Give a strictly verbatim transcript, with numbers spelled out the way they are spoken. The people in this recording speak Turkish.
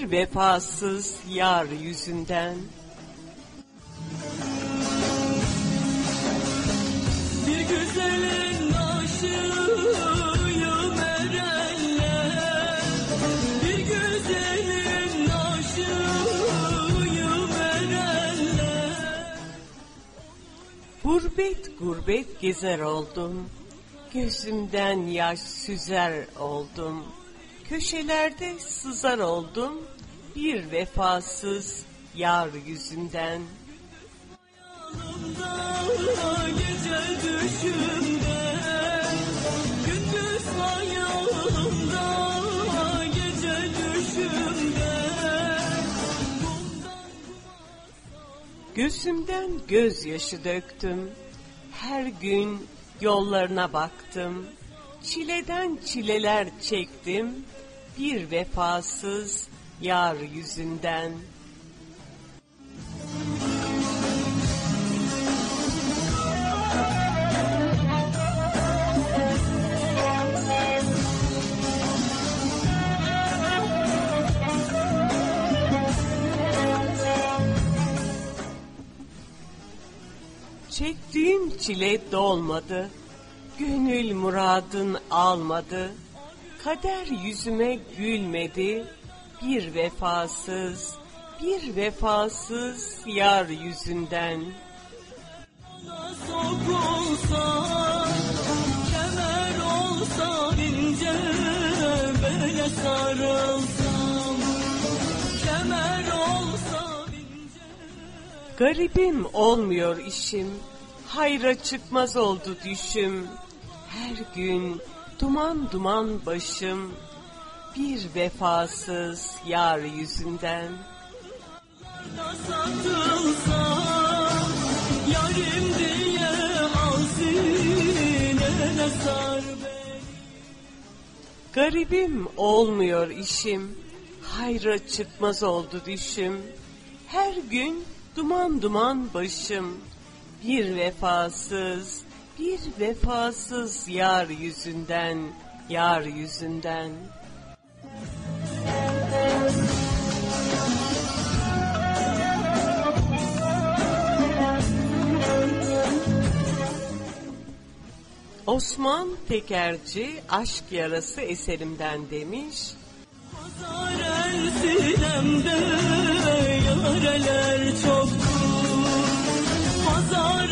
bir vefasız yar yüzünden. Bir güzelin aşığıyım erenler, bir güzelin aşığıyım erenler. Gurbet gurbet gezer oldum, gözümden yaş süzer oldum. Köşelerde sızar oldum, bir vefasız yar yüzünden. Hayalımda, gece düşümde, gündüz hayalımda, gece düşümde. Gözümden gözyaşı döktüm, her gün yollarına baktım. Çileden çileler çektim, bir vefasız yar yüzünden. Çektiğim çile dolmadı, gönül muradın almadı. Kader yüzüme gülmedi, bir vefasız, bir vefasız yar yüzünden. Bana sokulsa, kemer olsa ince, böyle sarılsam, kemer olsa ince. Garibim olmuyor işim, hayra çıkmaz oldu düşüm. Her gün duman duman başım, bir vefasız yar yüzünden. Satılsa, yarim diye al sinene sar beni. Garibim olmuyor işim, hayra çıkmaz oldu düşüm. Her gün duman duman başım, bir vefasız, bir vefasız yar yüzünden, yar yüzünden. Osman Tekerci Aşk Yarası eserimden demiş. Hazar el sinemde yareler çoktur, hazar